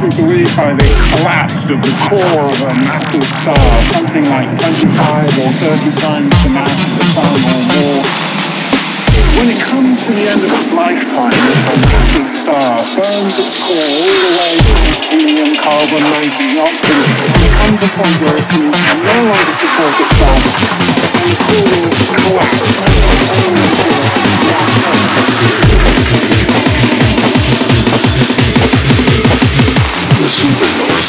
with belief by the collapse of the core of a massive star, something like 25 or 30 times the mass of the sun or more. When it comes to the end of its lifetime, a massive star burns its core all the way past helium, carbon, nitrogen, oxygen, and it comes a point where it can no longer support itself and it will collapse. The supernova.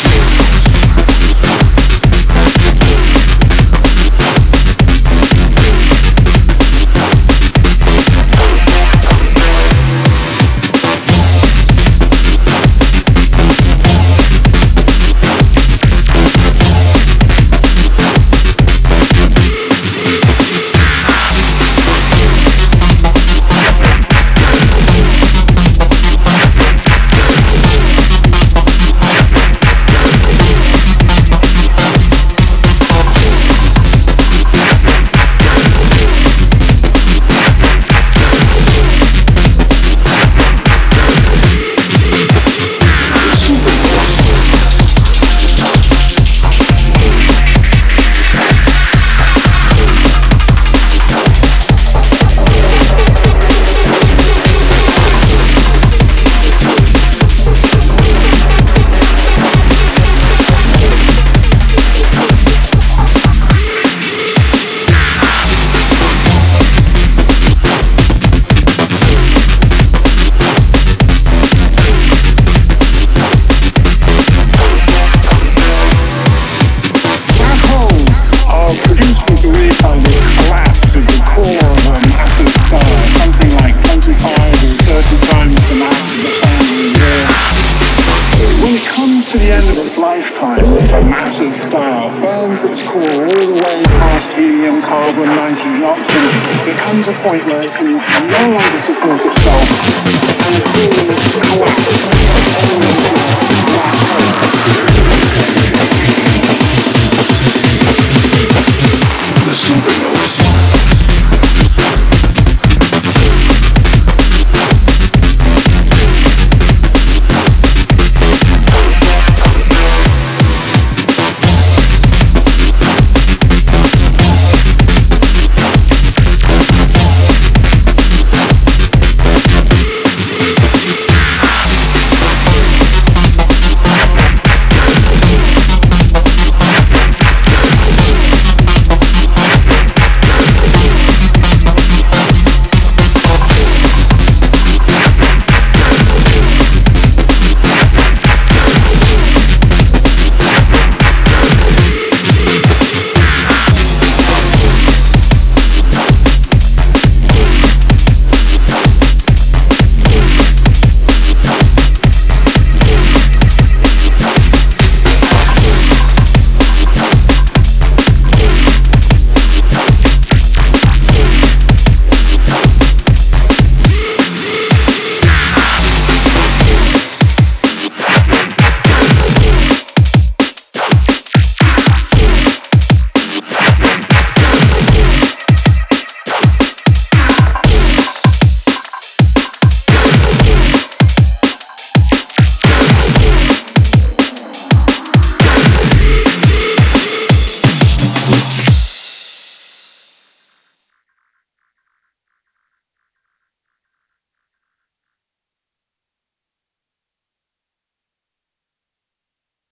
To the end of its lifetime, a massive star burns its core all the way past helium, carbon, nitrogen, oxygen. There comes a point where it can no longer support itself